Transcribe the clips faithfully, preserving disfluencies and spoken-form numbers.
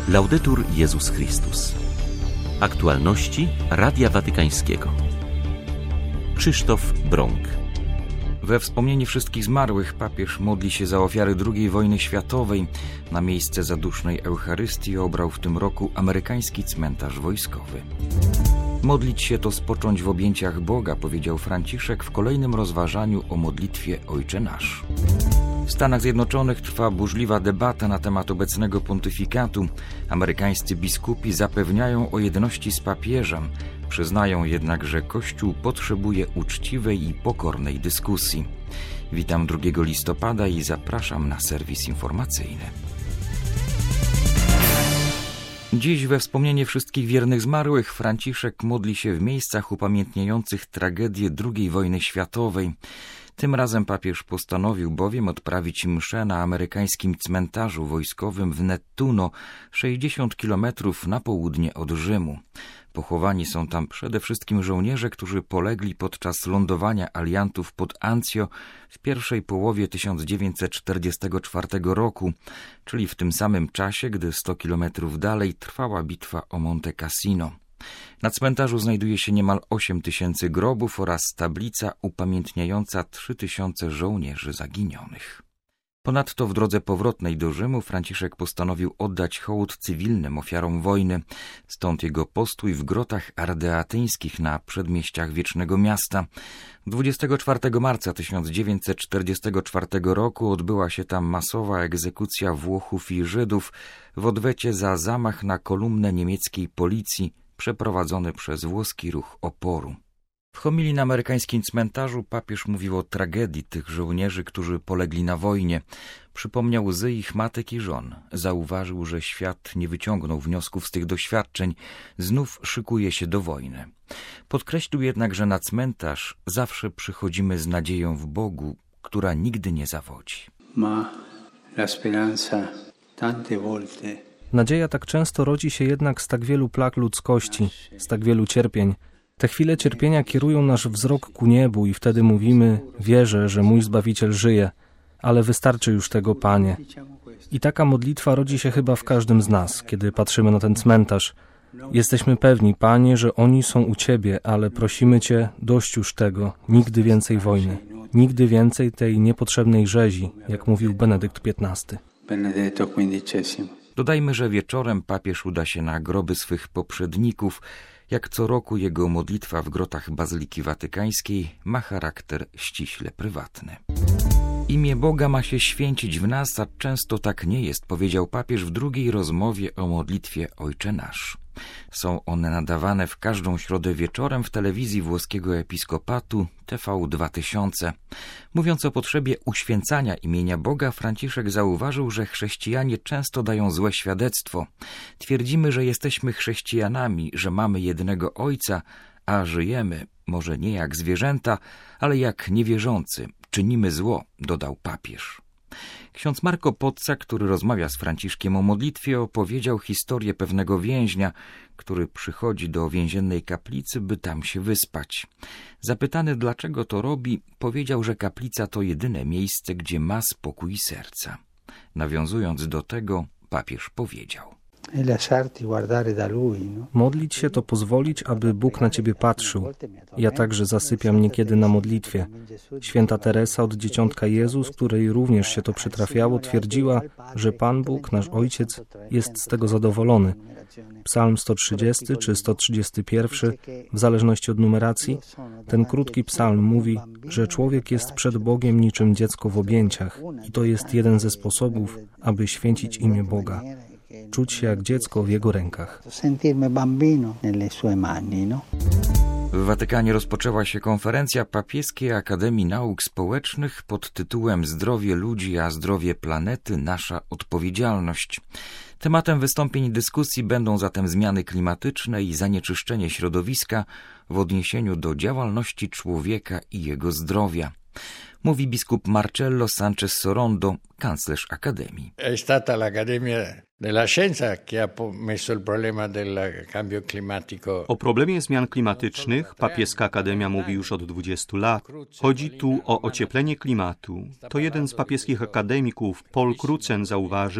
Laudetur Jezus Chrystus. Aktualności Radia Watykańskiego. Krzysztof Brąk. We wspomnienie wszystkich zmarłych papież modli się za ofiary drugiej wojny światowej. Na miejsce zadusznej Eucharystii obrał w tym roku amerykański cmentarz wojskowy. Modlić się to spocząć w objęciach Boga, powiedział Franciszek w kolejnym rozważaniu o modlitwie Ojcze Nasz. W Stanach Zjednoczonych trwa burzliwa debata na temat obecnego pontyfikatu. Amerykańscy biskupi zapewniają o jedności z papieżem. Przyznają jednak, że Kościół potrzebuje uczciwej i pokornej dyskusji. Witam drugiego listopada i zapraszam na serwis informacyjny. Dziś we wspomnienie wszystkich wiernych zmarłych Franciszek modli się w miejscach upamiętniających tragedię drugiej wojny światowej. Tym razem papież postanowił bowiem odprawić mszę na amerykańskim cmentarzu wojskowym w Nettuno, sześćdziesiąt kilometrów na południe od Rzymu. Pochowani są tam przede wszystkim żołnierze, którzy polegli podczas lądowania aliantów pod Anzio w pierwszej połowie tysiąc dziewięćset czterdziestego czwartego roku, czyli w tym samym czasie, gdy sto kilometrów dalej trwała bitwa o Monte Cassino. Na cmentarzu znajduje się niemal osiem tysięcy grobów oraz tablica upamiętniająca trzy tysiące żołnierzy zaginionych. Ponadto w drodze powrotnej do Rzymu Franciszek postanowił oddać hołd cywilnym ofiarom wojny, stąd jego postój w grotach ardeatyńskich na przedmieściach Wiecznego Miasta. dwudziestego czwartego marca tysiąc dziewięćset czterdziestego czwartego roku odbyła się tam masowa egzekucja Włochów i Żydów w odwecie za zamach na kolumnę niemieckiej policji przeprowadzony przez włoski ruch oporu. W homilii na amerykańskim cmentarzu papież mówił o tragedii tych żołnierzy, którzy polegli na wojnie. Przypomniał łzy ich matek i żon. Zauważył, że świat nie wyciągnął wniosków z tych doświadczeń. Znów szykuje się do wojny. Podkreślił jednak, że na cmentarz zawsze przychodzimy z nadzieją w Bogu, która nigdy nie zawodzi. Ma la speranza tante volte. Nadzieja tak często rodzi się jednak z tak wielu plag ludzkości, z tak wielu cierpień. Te chwile cierpienia kierują nasz wzrok ku niebu i wtedy mówimy: wierzę, że mój Zbawiciel żyje, ale wystarczy już tego, Panie. I taka modlitwa rodzi się chyba w każdym z nas, kiedy patrzymy na ten cmentarz. Jesteśmy pewni, Panie, że oni są u Ciebie, ale prosimy Cię, dość już tego, nigdy więcej wojny, nigdy więcej tej niepotrzebnej rzezi, jak mówił Benedykt piętnasty. Dodajmy, że wieczorem papież uda się na groby swych poprzedników. Jak co roku jego modlitwa w grotach Bazyliki Watykańskiej ma charakter ściśle prywatny. Imię Boga ma się święcić w nas, a często tak nie jest, powiedział papież w drugiej rozmowie o modlitwie Ojcze Nasz. Są one nadawane w każdą środę wieczorem w telewizji włoskiego episkopatu T V dwa tysiące. Mówiąc o potrzebie uświęcania imienia Boga, Franciszek zauważył, że chrześcijanie często dają złe świadectwo. Twierdzimy, że jesteśmy chrześcijanami, że mamy jednego Ojca, a żyjemy, może nie jak zwierzęta, ale jak niewierzący. Czynimy zło, dodał papież. Ksiądz Marco Pozza, który rozmawia z Franciszkiem o modlitwie, opowiedział historię pewnego więźnia, który przychodzi do więziennej kaplicy, by tam się wyspać. Zapytany, dlaczego to robi, powiedział, że kaplica to jedyne miejsce, gdzie ma spokój serca. Nawiązując do tego, papież powiedział: modlić się to pozwolić, aby Bóg na ciebie patrzył. Ja także zasypiam niekiedy na modlitwie. Święta Teresa od Dzieciątka Jezus, której również się to przytrafiało, twierdziła, że Pan Bóg, nasz Ojciec, jest z tego zadowolony. Psalm sto trzydziesty czy sto trzydziesty pierwszy, w zależności od numeracji, ten krótki psalm mówi, że człowiek jest przed Bogiem niczym dziecko w objęciach i to jest jeden ze sposobów, aby święcić imię Boga. Czuć się jak dziecko w Jego rękach. W Watykanie rozpoczęła się konferencja Papieskiej Akademii Nauk Społecznych pod tytułem Zdrowie ludzi, a zdrowie planety – nasza odpowiedzialność. Tematem wystąpień i dyskusji będą zatem zmiany klimatyczne i zanieczyszczenie środowiska w odniesieniu do działalności człowieka i jego zdrowia. Mówi biskup Marcello Sanchez Sorondo, kanclerz Akademii. È stata l'Accademia della Scienza che ha messo il problema del cambio climatico. O problemie zmian klimatycznych Papieska Akademia mówi już od dwudziestu lat. Chodzi tu o ocieplenie klimatu. To jeden z papieskich akademików, Paul Crutzen, zauważył,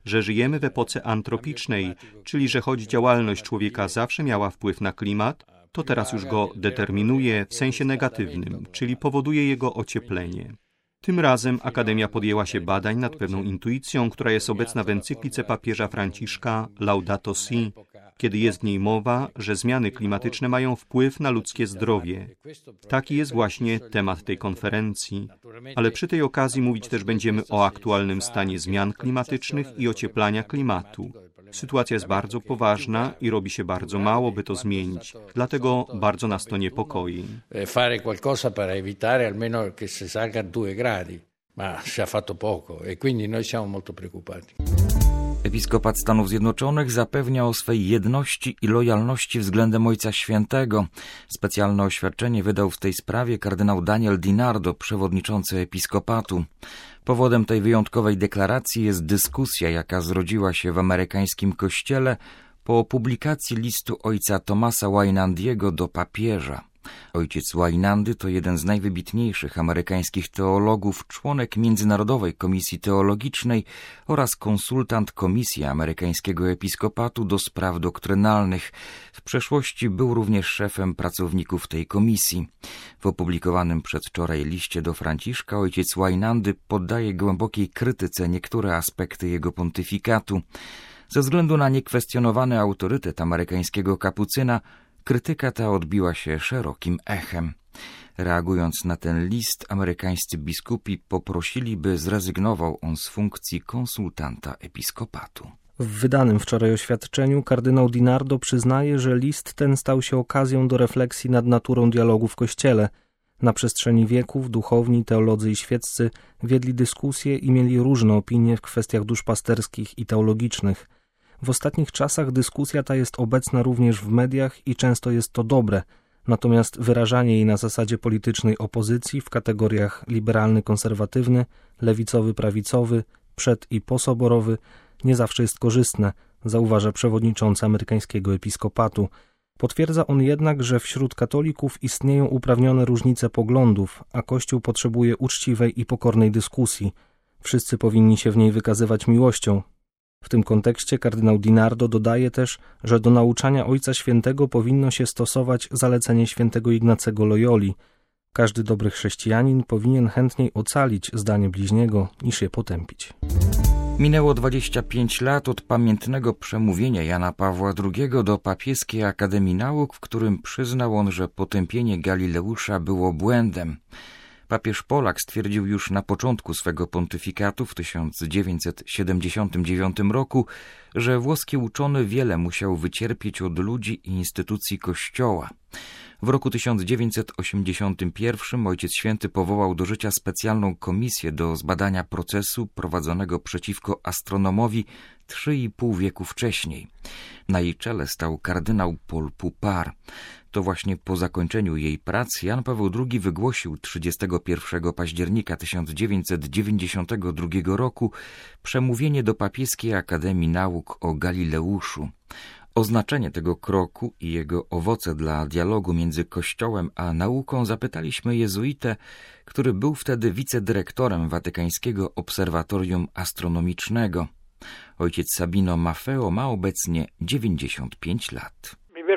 że żyjemy w epoce antropicznej, czyli że choć działalność człowieka zawsze miała wpływ na klimat, to teraz już go determinuje w sensie negatywnym, czyli powoduje jego ocieplenie. Tym razem Akademia podjęła się badań nad pewną intuicją, która jest obecna w encyklice papieża Franciszka Laudato Si, kiedy jest w niej mowa, że zmiany klimatyczne mają wpływ na ludzkie zdrowie. Taki jest właśnie temat tej konferencji. Ale przy tej okazji mówić też będziemy o aktualnym stanie zmian klimatycznych i ocieplania klimatu. Sytuacja jest bardzo poważna i robi się bardzo mało, by to zmienić. Dlatego bardzo nas to niepokoi. Fare qualcosa per evitare almeno che si salga due gradi, ma si è fatto poco e quindi noi siamo molto preoccupati. Episkopat Stanów Zjednoczonych zapewnia o swej jedności i lojalności względem Ojca Świętego. Specjalne oświadczenie wydał w tej sprawie kardynał Daniel DiNardo, przewodniczący episkopatu. Powodem tej wyjątkowej deklaracji jest dyskusja, jaka zrodziła się w amerykańskim kościele po publikacji listu ojca Thomasa Wajnandiego do papieża. Ojciec Wajnandy to jeden z najwybitniejszych amerykańskich teologów, członek Międzynarodowej Komisji Teologicznej oraz konsultant Komisji Amerykańskiego Episkopatu do spraw doktrynalnych. W przeszłości był również szefem pracowników tej komisji. W opublikowanym przedwczoraj liście do Franciszka ojciec Wajnandy poddaje głębokiej krytyce niektóre aspekty jego pontyfikatu. Ze względu na niekwestionowany autorytet amerykańskiego kapucyna, krytyka ta odbiła się szerokim echem. Reagując na ten list, amerykańscy biskupi poprosili, by zrezygnował on z funkcji konsultanta episkopatu. W wydanym wczoraj oświadczeniu kardynał DiNardo przyznaje, że list ten stał się okazją do refleksji nad naturą dialogu w Kościele. Na przestrzeni wieków duchowni, teolodzy i świeccy wiedli dyskusje i mieli różne opinie w kwestiach duszpasterskich i teologicznych. W ostatnich czasach dyskusja ta jest obecna również w mediach i często jest to dobre, natomiast wyrażanie jej na zasadzie politycznej opozycji w kategoriach liberalny-konserwatywny, lewicowy-prawicowy, przed- i posoborowy nie zawsze jest korzystne, zauważa przewodniczący amerykańskiego episkopatu. Potwierdza on jednak, że wśród katolików istnieją uprawnione różnice poglądów, a Kościół potrzebuje uczciwej i pokornej dyskusji. Wszyscy powinni się w niej wykazywać miłością. W tym kontekście kardynał DiNardo dodaje też, że do nauczania Ojca Świętego powinno się stosować zalecenie świętego Ignacego Loyoli. Każdy dobry chrześcijanin powinien chętniej ocalić zdanie bliźniego, niż je potępić. Minęło dwadzieścia pięć lat od pamiętnego przemówienia Jana Pawła drugiego do Papieskiej Akademii Nauk, w którym przyznał on, że potępienie Galileusza było błędem. Papież Polak stwierdził już na początku swego pontyfikatu w tysiąc dziewięćset siedemdziesiątym dziewiątym roku, że włoski uczony wiele musiał wycierpieć od ludzi i instytucji Kościoła. W roku tysiąc dziewięćset osiemdziesiątym pierwszym Ojciec Święty powołał do życia specjalną komisję do zbadania procesu prowadzonego przeciwko astronomowi trzy i pół wieku wcześniej. Na jej czele stał kardynał Paul Poupart. To właśnie po zakończeniu jej prac Jan Paweł drugi wygłosił trzydziestego pierwszego października tysiąc dziewięćset dziewięćdziesiątego drugiego roku przemówienie do Papieskiej Akademii Nauk o Galileuszu. O znaczenie tego kroku i jego owoce dla dialogu między Kościołem a nauką zapytaliśmy jezuitę, który był wtedy wicedyrektorem Watykańskiego Obserwatorium Astronomicznego. Ojciec Sabino Maffeo ma obecnie dziewięćdziesiąt pięć lat.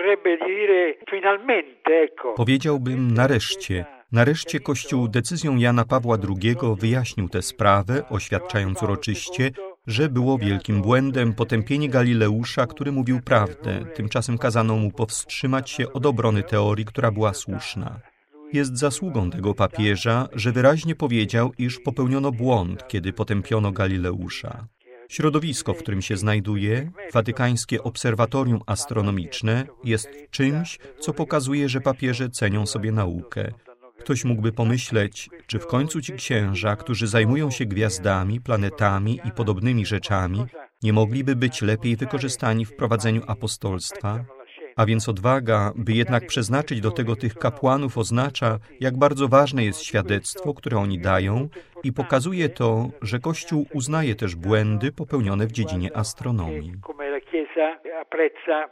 Powiedziałbym nareszcie. Nareszcie Kościół decyzją Jana Pawła drugiego wyjaśnił tę sprawę, oświadczając uroczyście, że było wielkim błędem potępienie Galileusza, który mówił prawdę. Tymczasem kazano mu powstrzymać się od obrony teorii, która była słuszna. Jest zasługą tego papieża, że wyraźnie powiedział, iż popełniono błąd, kiedy potępiono Galileusza. Środowisko, w którym się znajduje, Watykańskie Obserwatorium Astronomiczne, jest czymś, co pokazuje, że papieże cenią sobie naukę. Ktoś mógłby pomyśleć, czy w końcu ci księża, którzy zajmują się gwiazdami, planetami i podobnymi rzeczami, nie mogliby być lepiej wykorzystani w prowadzeniu apostolstwa? A więc odwaga, by jednak przeznaczyć do tego tych kapłanów, oznacza, jak bardzo ważne jest świadectwo, które oni dają, i pokazuje to, że Kościół uznaje też błędy popełnione w dziedzinie astronomii.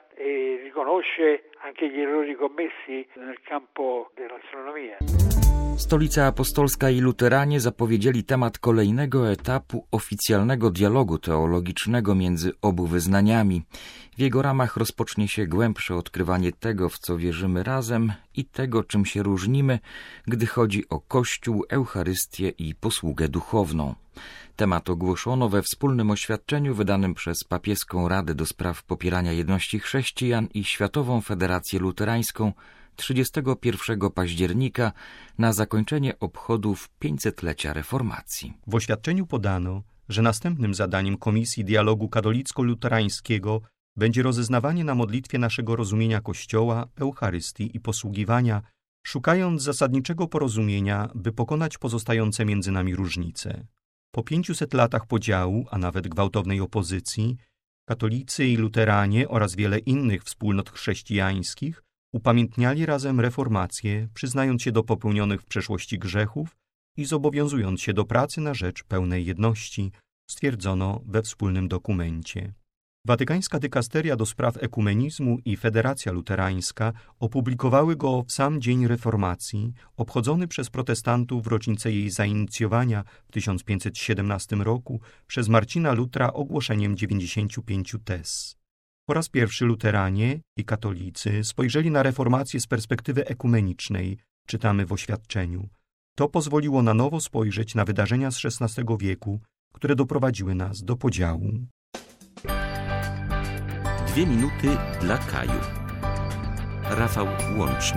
Riconosce anche gli errori commessi nel campo dell'astronomia. Stolica Apostolska i luteranie zapowiedzieli temat kolejnego etapu oficjalnego dialogu teologicznego między obu wyznaniami. W jego ramach rozpocznie się głębsze odkrywanie tego, w co wierzymy razem i tego, czym się różnimy, gdy chodzi o Kościół, Eucharystię i posługę duchowną. Temat ogłoszono we wspólnym oświadczeniu wydanym przez Papieską Radę do Spraw Popierania Jedności Chrześcijan i Światową Federację Luterańską trzydziestego pierwszego października na zakończenie obchodów pięćsetlecia reformacji. W oświadczeniu podano, że następnym zadaniem Komisji Dialogu Katolicko-Luterańskiego będzie rozeznawanie na modlitwie naszego rozumienia Kościoła, Eucharystii i posługiwania, szukając zasadniczego porozumienia, by pokonać pozostające między nami różnice. Po pięciuset latach podziału, a nawet gwałtownej opozycji, katolicy i luteranie oraz wiele innych wspólnot chrześcijańskich upamiętniali razem reformację, przyznając się do popełnionych w przeszłości grzechów i zobowiązując się do pracy na rzecz pełnej jedności, stwierdzono we wspólnym dokumencie. Watykańska dykasteria do spraw ekumenizmu i Federacja Luterańska opublikowały go w sam dzień reformacji, obchodzony przez protestantów w rocznicę jej zainicjowania w tysiąc pięćset siedemnastym roku przez Marcina Lutra ogłoszeniem dziewięćdziesięciu pięciu tez. Po raz pierwszy luteranie i katolicy spojrzeli na reformację z perspektywy ekumenicznej, czytamy w oświadczeniu. To pozwoliło na nowo spojrzeć na wydarzenia z szesnastego wieku, które doprowadziły nas do podziału. Dwie minuty dla Kaju. Rafał Łączny.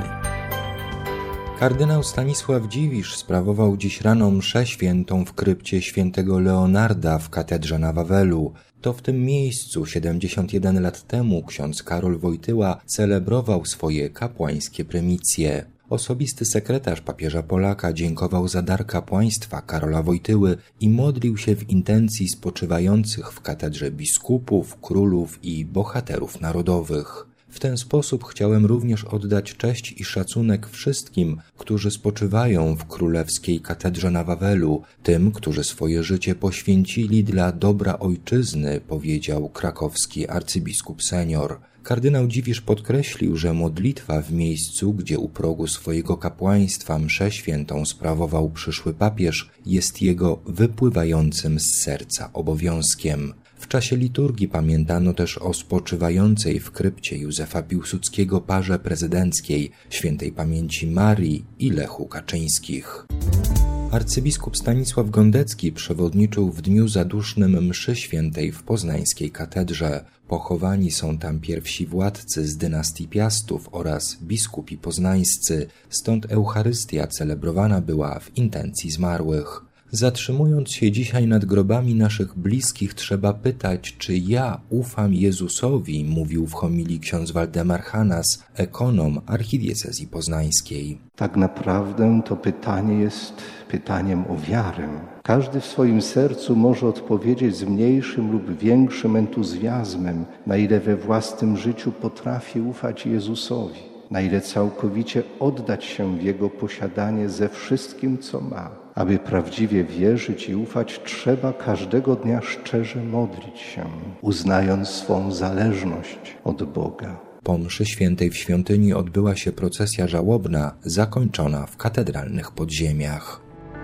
Kardynał Stanisław Dziwisz sprawował dziś rano mszę świętą w krypcie świętego Leonarda w katedrze na Wawelu. To w tym miejscu siedemdziesiąt jeden lat temu ksiądz Karol Wojtyła celebrował swoje kapłańskie prymicje. Osobisty sekretarz papieża Polaka dziękował za dar kapłaństwa Karola Wojtyły i modlił się w intencji spoczywających w katedrze biskupów, królów i bohaterów narodowych. W ten sposób chciałem również oddać cześć i szacunek wszystkim, którzy spoczywają w królewskiej katedrze na Wawelu, tym, którzy swoje życie poświęcili dla dobra ojczyzny, powiedział krakowski arcybiskup senior. Kardynał Dziwisz podkreślił, że modlitwa w miejscu, gdzie u progu swojego kapłaństwa mszę świętą sprawował przyszły papież, jest jego wypływającym z serca obowiązkiem. W czasie liturgii pamiętano też o spoczywającej w krypcie Józefa Piłsudskiego parze prezydenckiej, świętej pamięci Marii i Lechu Kaczyńskich. Arcybiskup Stanisław Gondecki przewodniczył w dniu zadusznym mszy świętej w poznańskiej katedrze. Pochowani są tam pierwsi władcy z dynastii Piastów oraz biskupi poznańscy, stąd Eucharystia celebrowana była w intencji zmarłych. Zatrzymując się dzisiaj nad grobami naszych bliskich, trzeba pytać, czy ja ufam Jezusowi, mówił w homilii ksiądz Waldemar Hanas, ekonom archidiecezji poznańskiej. Tak naprawdę to pytanie jest pytaniem o wiarę. Każdy w swoim sercu może odpowiedzieć z mniejszym lub większym entuzjazmem, na ile we własnym życiu potrafi ufać Jezusowi, na ile całkowicie oddać się w Jego posiadanie ze wszystkim, co ma. Aby prawdziwie wierzyć i ufać, trzeba każdego dnia szczerze modlić się, uznając swą zależność od Boga. Po mszy świętej w świątyni odbyła się procesja żałobna, zakończona w katedralnych podziemiach.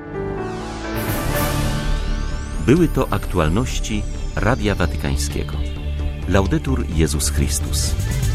Były to aktualności Radia Watykańskiego. Laudetur Jezus Chrystus.